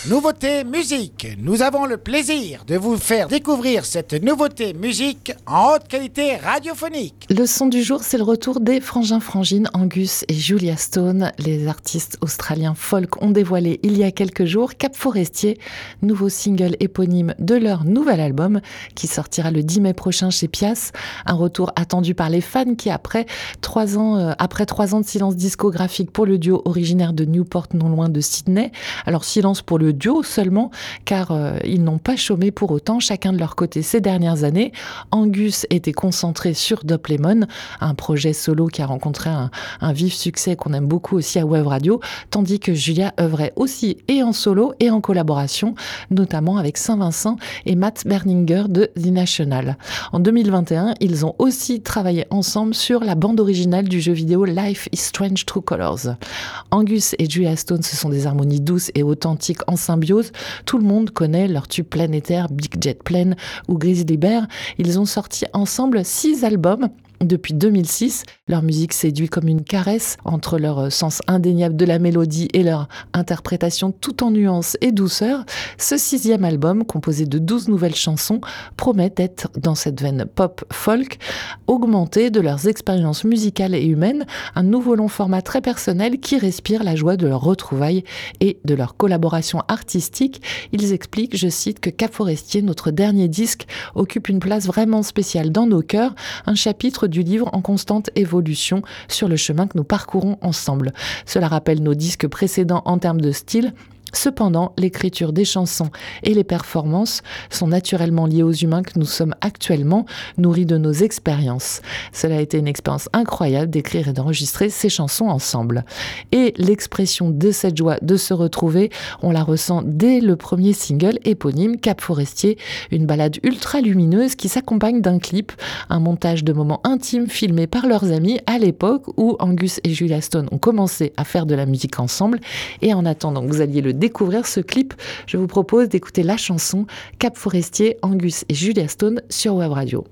Nouveauté musique. Nous avons le plaisir de vous faire découvrir cette nouveauté musique en haute qualité radiophonique. Le son du jour, c'est le retour des frangins-frangines Angus et Julia Stone. Les artistes australiens folk ont dévoilé il y a quelques jours Cap Forestier, nouveau single éponyme de leur nouvel album qui sortira le 10 mai prochain chez Pias. Un retour attendu par les fans qui, après 3 ans de silence discographique pour le duo originaire de Newport, non loin de Sydney. Alors silence pour le duo seulement, car ils n'ont pas chômé pour autant, chacun de leur côté ces dernières années. Angus était concentré sur Dope Lemon, un projet solo qui a rencontré un vif succès qu'on aime beaucoup aussi à Web Radio, tandis que Julia œuvrait aussi et en solo et en collaboration, notamment avec Saint-Vincent et Matt Berninger de The National. En 2021, ils ont aussi travaillé ensemble sur la bande originale du jeu vidéo Life is Strange True Colors. Angus et Julia Stone, ce sont des harmonies douces et authentiques en symbiose. Tout le monde connaît leur tube planétaire Big Jet Plane ou Grizzly Bear. Ils ont sorti ensemble 6 albums. Depuis 2006, leur musique séduit comme une caresse entre leur sens indéniable de la mélodie et leur interprétation tout en nuances et douceur. Ce 6e album, composé de 12 nouvelles chansons, promet d'être dans cette veine pop-folk, augmenté de leurs expériences musicales et humaines, un nouveau long format très personnel qui respire la joie de leur retrouvailles et de leur collaboration artistique. Ils expliquent, je cite, que Cap Forestier, notre dernier disque, occupe une place vraiment spéciale dans nos cœurs, un chapitre du livre en constante évolution sur le chemin que nous parcourons ensemble. Cela rappelle nos disques précédents en termes de style. Cependant, l'écriture des chansons et les performances sont naturellement liées aux humains que nous sommes actuellement, nourris de nos expériences. Cela a été une expérience incroyable d'écrire et d'enregistrer ces chansons ensemble. Et l'expression de cette joie de se retrouver, on la ressent dès le premier single éponyme, Cap Forestier, une ballade ultra lumineuse qui s'accompagne d'un clip, un montage de moments intimes filmés par leurs amis à l'époque où Angus et Julia Stone ont commencé à faire de la musique ensemble. Et en attendant que vous alliez le découvrir ce clip, je vous propose d'écouter la chanson Cap Forestier, Angus et Julia Stone sur Web Radio.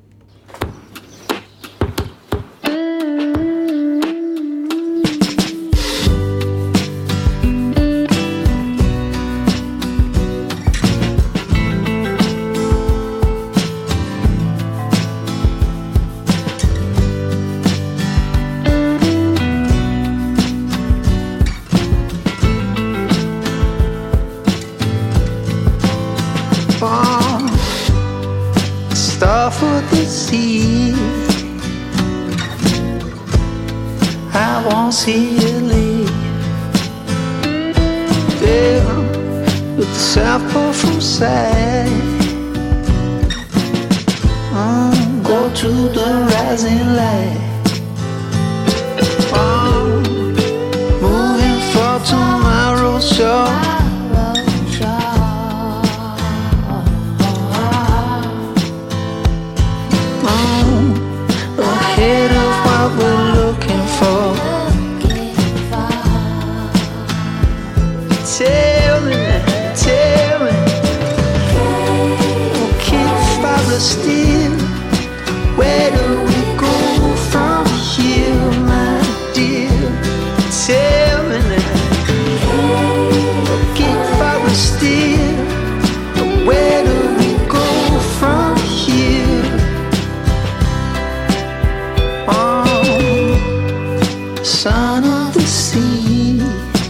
Star for the sea, I won't see you leave. There, with the South Pole from sight, go to the rising light. Moving for tomorrow's show. Ahead of what we're looking for. Tell me, keep fire still. Where do we go from here, my dear? Tell me now, keep fire still. Where do we go from here? Son of the sea,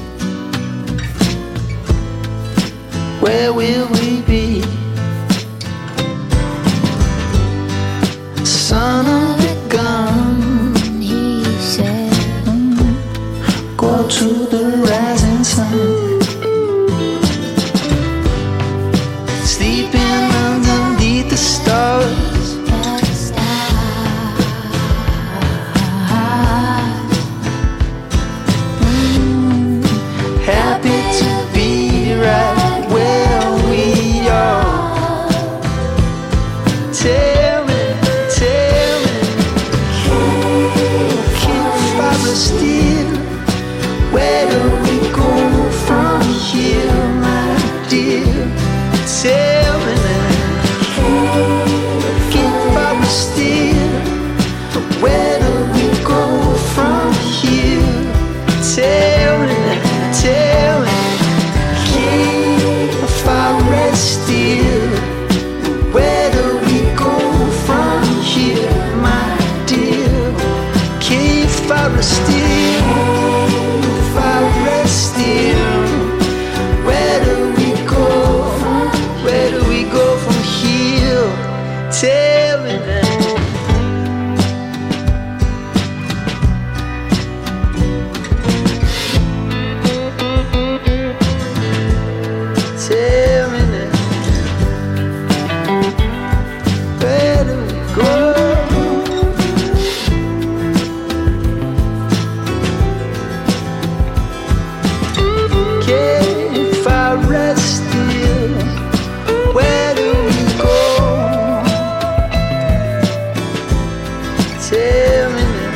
where will we be? Son of the gun, he said, go to the rising sun. Sleeping underneath the stars. Happy to be right where we are. Tell me, keep fire still. Where do we go from here, my dear? Tell me now, keep fire still. Where do we go from here? Tell me, keep here? If I rest here, where do we go? Where do we go from here? Tell me that. Tell me now, where do we go? If I rest here, where do we go? Tell me now.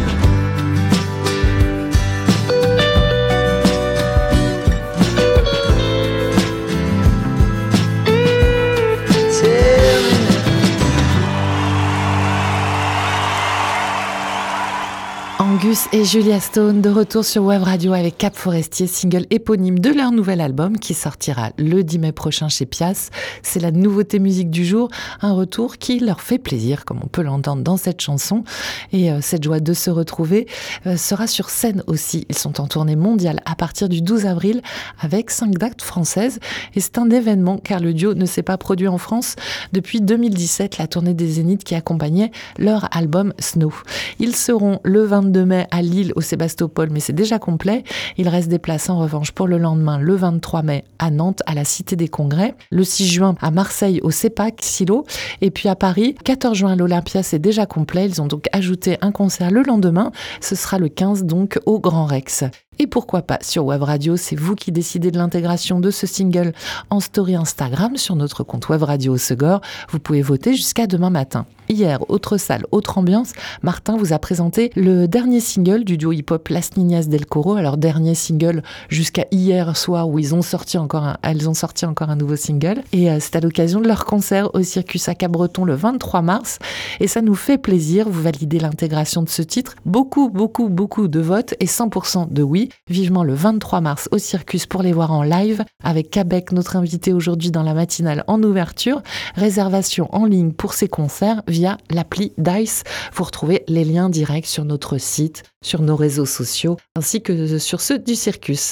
Angus et Julia Stone de retour sur Web Radio avec Cap Forestier, single éponyme de leur nouvel album qui sortira le 10 mai prochain chez Pias. C'est la nouveauté musique du jour, un retour qui leur fait plaisir, comme on peut l'entendre dans cette chanson. Et cette joie de se retrouver sera sur scène aussi. Ils sont en tournée mondiale à partir du 12 avril avec 5 dates françaises. Et c'est un événement car le duo ne s'est pas produit en France depuis 2017, la tournée des Zéniths qui accompagnait leur album Snow. Ils seront le 22 mai à Lille au Sébastopol, mais c'est déjà complet. Il reste des places en revanche pour le lendemain, le 23 mai à Nantes, à la Cité des Congrès, le 6 juin à Marseille au CEPAC, Silo, et puis à Paris, 14 juin à l'Olympia, c'est déjà complet. Ils ont donc ajouté un concert le lendemain, ce sera le 15 donc au Grand Rex. Et pourquoi pas sur Web Radio, c'est vous qui décidez de l'intégration de ce single en story Instagram sur notre compte Web Radio au Segor. Vous pouvez voter jusqu'à demain matin. Hier, autre salle, autre ambiance, Martin vous a présenté le dernier single du duo hip-hop Las Niñas del Coro. Alors dernier single jusqu'à hier soir où elles ont sorti encore un nouveau single. Et c'est à l'occasion de leur concert au Circus à Cabreton le 23 mars. Et ça nous fait plaisir, vous validez l'intégration de ce titre. Beaucoup de votes et 100% de oui. Vivement le 23 mars au Circus pour les voir en live avec Kabec, notre invité aujourd'hui dans la matinale en ouverture. Réservation en ligne pour ces concerts via l'appli Dice. Vous retrouvez les liens directs sur notre site, sur nos réseaux sociaux ainsi que sur ceux du Circus.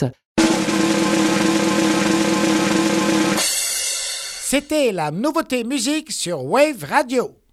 C'était la nouveauté musique sur Wave Radio.